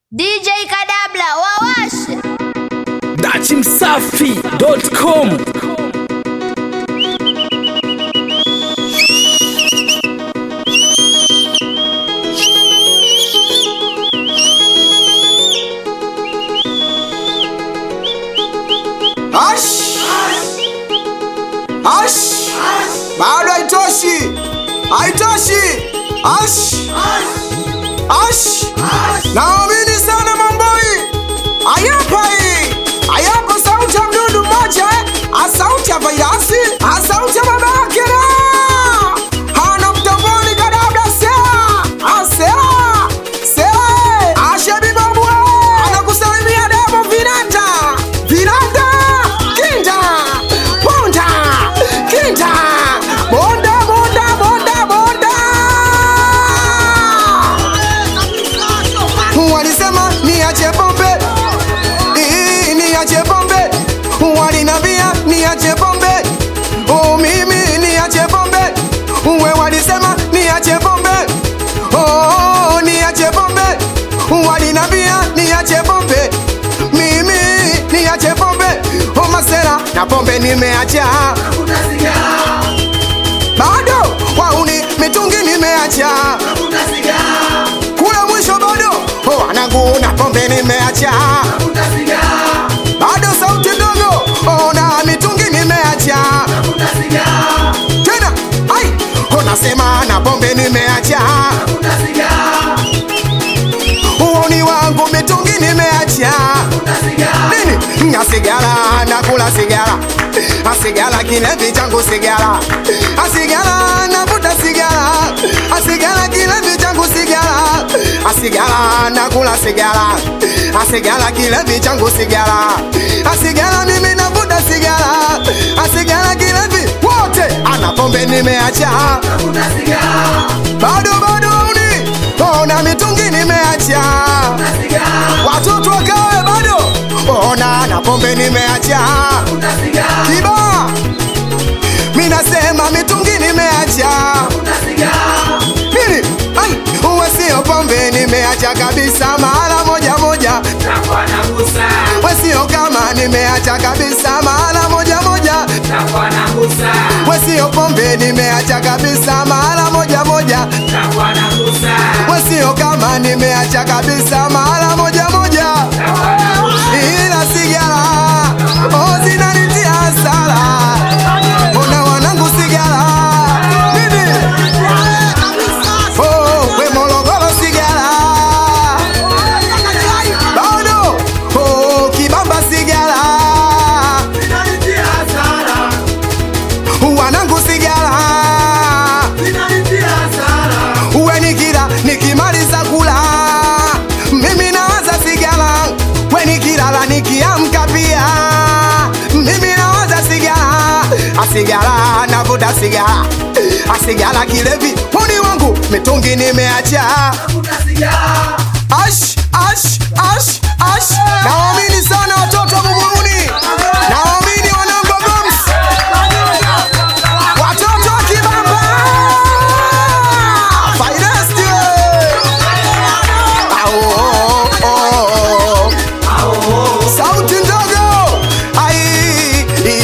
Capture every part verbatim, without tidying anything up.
D J Kadabla wawashe Dachi Msafi dot com. Ash Ash bado haitoshi, haitoshi. Ash Ash naamini sana mamboi. Ayapa hii ayapa, sauti ya mdudu mmoja, asauti ya vairasi, asauti ya babake na hana mtamboni. Kadabla sea asea sea ashebi babwe anakusalimia demo vinata vinata kinda bonda kinda bonda bonda bonda bonda. Walisema niache pombe, Ii, niache pombe. Walinambia niache pombe, oh mimi niache pombe. We walisema niache pombe, oh niache pombe. Walinambia niache pombe, mimi niache pombe. Oh masera na pombe nimeacha, bado wauni mitungi nimeacha, kula mwisho bado oh wanangu na pombe nimeacha, bado sauti ndogo oh na mitungi nimeacha tena. Ai oh nasema na pombe nimeacha, uoni wangu mitungi nimeacha. Nini na sigara nakula sigara, asigara kilevi changu sigara, asigara navuta sigara, asigara kilevi changu sigara, asigara nakula sigara, asigara kilevi changu sigara, asigara mimi navuta sigara, asigara kilevi wote ana pombe nimeacha, bado bado uni ona mitungi nimeacha, watoto wakawe bado ona na pombe nimeacha kiba. Mimi nasema mitungi nimeacha nini? Ai uwe sio pombe nimeacha kabisa, mara moja moja we sio kama nimeacha kabisa, mara moja moja we sio pombe nimeacha kabisa, mara moja moja we sio kama nimeacha kabisa, mara moja moja. Ila sigara oh zinanitia hasara, ona wanangu sigara nini? Oh we Morogoro sigara bado oh Kibamba sigara wanangu sigara uwe nikila nikimaliza kula mimi nawaza sigara, we nikilala nikiamka pia mimi nawaza sigara, asigara navuta sigara, asigara kilevi poni wangu mitungi nimeacha. Ash ash ash ash naamini sana watoto wa Buguruni, naamini wanangu Bombs, watoto wa Kibamba finest oh, oh, oh. Sauti ndogo ai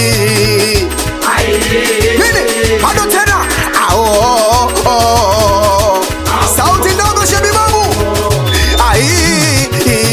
nini bado tena oh, oh, oh. Sauti ndogo shebi mamu ai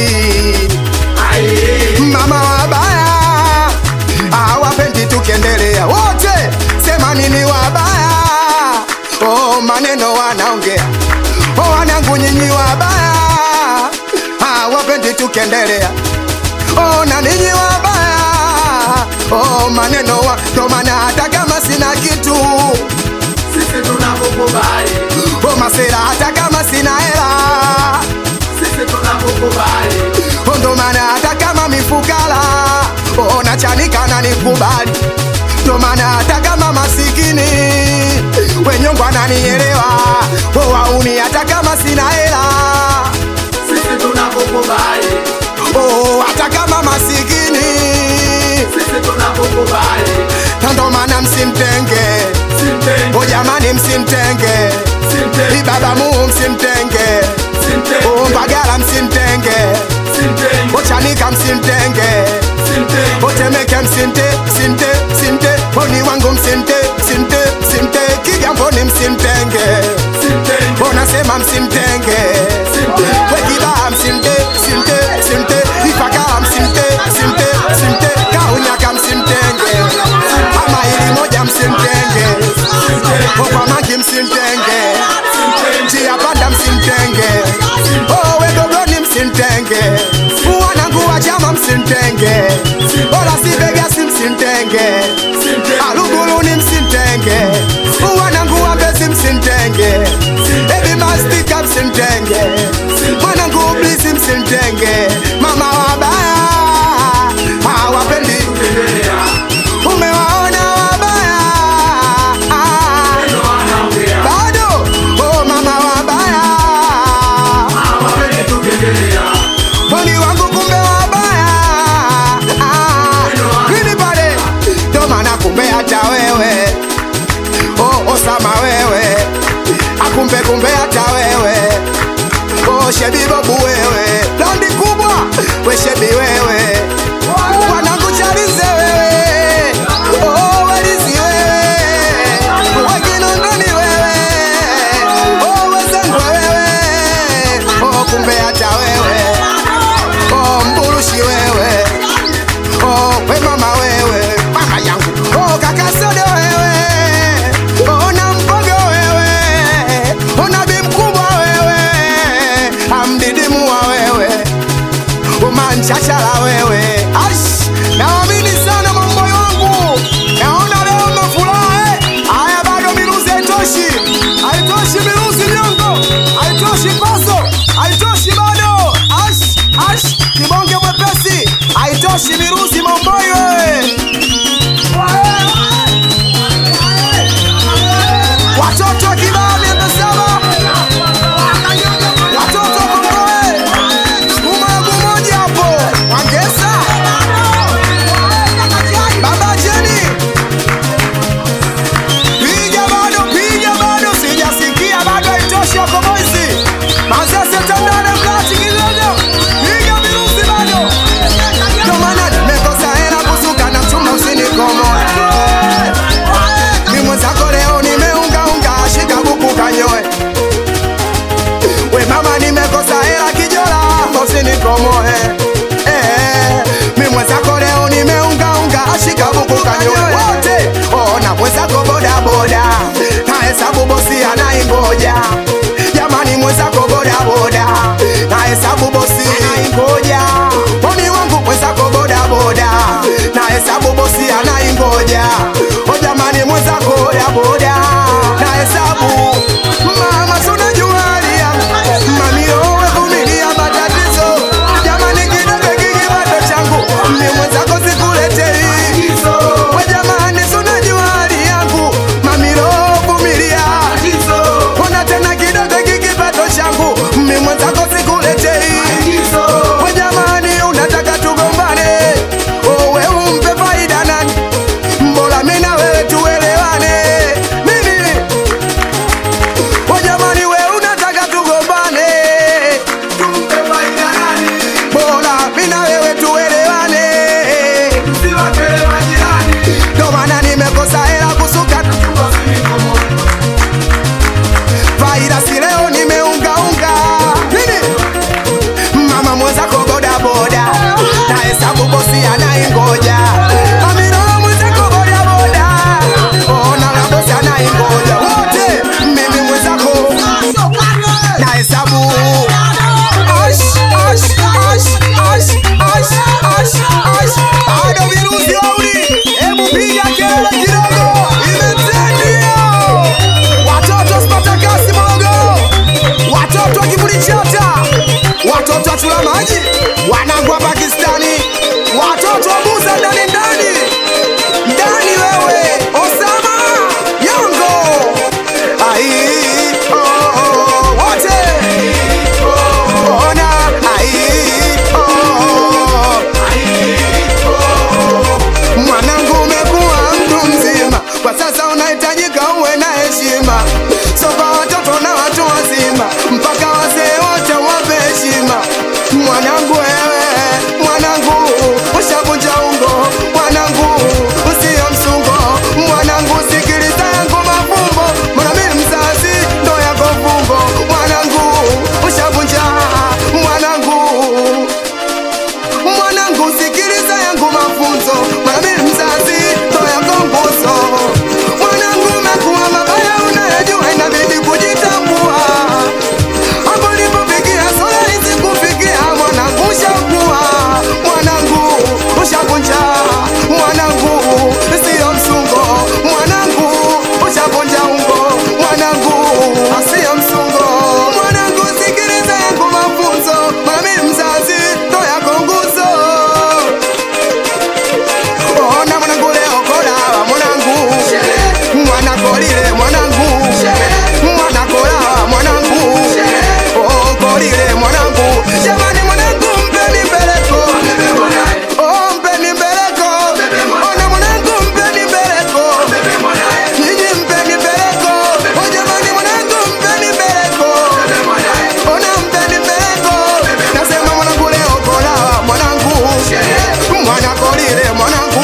mama wabaya hawapendi tukiendelea wote, sema nini wabaya oh maneno wanaongea oh wanangu nyinyi wabaya hawapendi tukiendelea oh na ninyi wabaya oh maneno wa ndo maana hata kama sina kitu sisi tunakukubali, oh masera hata kama sina hela sisi tunakukubali, oh ndo maana hata kama mifukala oh nachanika na nikubali, ndo maana hata kama masikini wenyongo ananielewa oh wauni hata kama sina hela sisi tunakukubali, oh hata kama masikini sisi tunakukubali, ndo maana msimtenge simtenge, oh jamani msimtenge, simtenge, ibaba mu msimtenge, simtenge, oh Mbagala msimtenge. Ochanika msintenge, Otemeke msinte, msinte, msinte, Poni wangu msinte, msinte, msinte, Kigamboni msintenge, Onasema msintenge, Wekiba msinte, msinte, msinte, Ifaka msinte, msinte, msinte, Kaunyaka msintenge, Ama ili moja msintenge, Okwamaki msintenge, Njia panda msintenge, Owe Gogoni msintenge, Wanangu wa Jama msintenge, Ola Sibegasi msintenge, Aluguluni msintenge, Wanangu wa Mbezi msintenge, Ebi Mastika msintenge, Wanangu Blisi msintenge, Mama wabaya hawapendi, umewaona wabaya bado, oh mama wabaya Poni wangu kumbe wabaya Kwini pale Domana kumbe hata wewe, oh Osama wewe, akumbe kumbe hata wewe, oh Shebi Bobu wewe, Dondi kubwa we Shebi wewe, wanangu Chalize wewe, oh Welizi wewe, Wakinondoni wewe, oh Wezengwe wewe, oh kumbe hata wewe, oh Mburushi wewe, oh we mama wewe, mama yangu, oh kaka Sodo wewe, oh na Mpogo wewe, oh na Bimkubwa wewe, Amdidimua wewe, oh Manchachala wewe. Ash, naamini sana mambo yangu, naona leo mnafurahi. Haya bado miruzi haitoshi, haitoshi miruzi nyongo, haitoshi paso, haitoshi bado. Ash, ash, kibonge mwepesi, haitoshi miruzi mamboyo wewe. Watoto wa Kibabi mmesema, watoto wa Kongoe, sukuma yangu moja hapo, Wangesa, Baba Jeni, piga bado, piga bado, sijasikia bado, haitoshi wako boisi, Mazese Tandale Mlati kidogo, piga miruzi bado, ndo maana nimekosa hela kusuka na mchumba usinikomoe, mi mwenzako leo nimeungaunga, shika buku kanyoe, we mama nimekosa hela kijola, usinikomoe, eh, mi mwenzako leo nimeungaunga, shika buku kanyoe, wote, ona mwenzako boda boda, na hesabu bosi anaingoja, jamani mwenzako boda boda, na hesabu bosi anaingoja, poni wangu mwenzako boda boda, na hesabu bosi anaingoja, o jamani mwenzako boda boda, na hesabu mama suna jualia, mami owe vumilia matatizo, jamani kidogo kikipato changu, mi mwenzako sikuletei, we jamani suna juali yangu, mami owe vumilia, ona tena kidogo kikipato changu, mi mwenzako sikuletei, we jamani unataka tugombane, owe umpe faida nani, mbola mina wewe tuelewane, nini, we jamani we unataka tugombane, tumpe faida nani, mbola mina wewe tuelewane, siwakele majirani, ndo maana nimekosa hela kusuka faida, si leo nimeungaunga, nini, mama mwenzako boda boda, na hesabu bosi anaingoja, amiro mwenzako boda boda, ona la bosi anaingoja, wote mimi mwenzako na hesabu, ash ash ash ash ash ash ash, bado virusi wauli, hebu piga kelele kidogo, imetendio, watoto Spartakasi Mogo, watoto wa Kivuli Chata, watoto wa Chula Maji, wanangu wa Pakistani, watoto wa Buza ndani ndani ndani, wewe Osama Yongo, ai oh, oh, wote oh, ona ai oh, mwanangu umekuwa mtu mzima, kwa sasa unahitajika uwe na heshima, so kwa watoto na watu wazima, mpaka wazee wote wape heshima, mwanangu wewe ushavunja ungo mwanangu, usio msungo mwanangu, sikiliza yangu mafumbo, mbona mimi mzazi ndo yako fungo mwanangu, ushavunja mwanangu, mwanangu, sikiliza yangu mafunzo, mbona mimi mzazi ndo yako nguzo mwanangu, umekuwa mabaya unayajua, inabidi kujitambua, hapo nilipofikia sola hizi kufikia mwanangu, ushakuwa mwanangu, ushavunja mwanangu, sio msungo mwanangu, ushavunja ungo mwanangu, sio msungo mwanangu, sikiliza yangu mafunzo, mbona mimi mzazi ndo yako nguzo. Ona mwanangu leo kolawa mwanangu, mwana kolile mwanangu, mwana kolawa mwanangu, oh kolile mwanangu, jamani mwanangu mpeni mbeleko, oh mpeni mbeleko, ona mwanangu mpeni mbeleko, nyinyi mpeni mbeleko, oh jamani mwanangu mpeni mbeleko, ona mpeni mbeleko, nasema mwanangu leo kolawa mwanangu, mwana kolile mwanangu,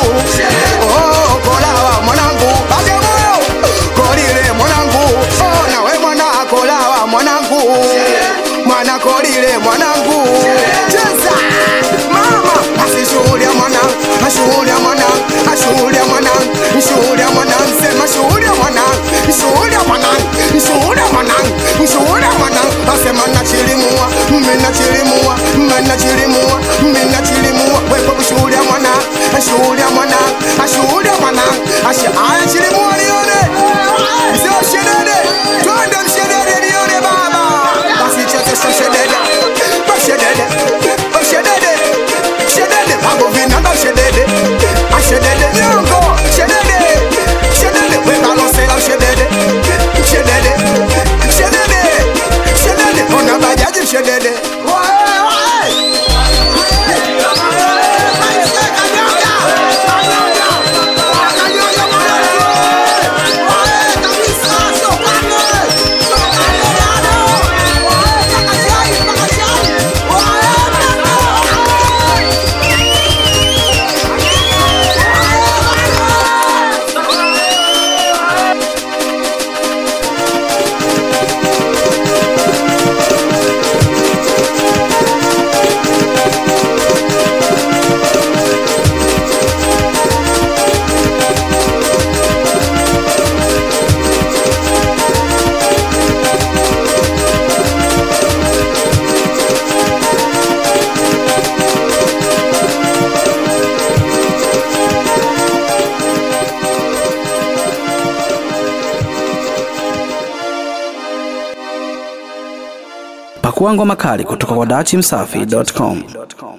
oh kolawa mwanangu, acha moyo kolile mwanangu, oh nawe mwana kolawa mwanangu, mwana kolile mwanangu, cheza mama, basi shughuli ya mwanangu, shughuli ya mwanangu, shughuli ya mwanangu, shughuli ya mwanangu, sema shughuli ya mwanangu, shughuli ya mwanangu, shughuli ya mwanangu, shughuli ya mwanangu, asema nachilimua, mimi nachilimua, mimi nachilimua, mimi nachilimua, wewe shughuli ya mwanangu, shughuli ya mwanangu, shughuli ya mwanangu, asha aya chilimua nione, sio shedede, twende mshedede nione baba, basi chezesha shedede, shedede, shedede, shedede, bago vinanda shedede, shedede nyongo, shedede, shedede, weka losela shedede, shedede, shedede, shedede, ona bajaji shedede. Pakua ngoma kali kutoka kwa dachimsafi dot com.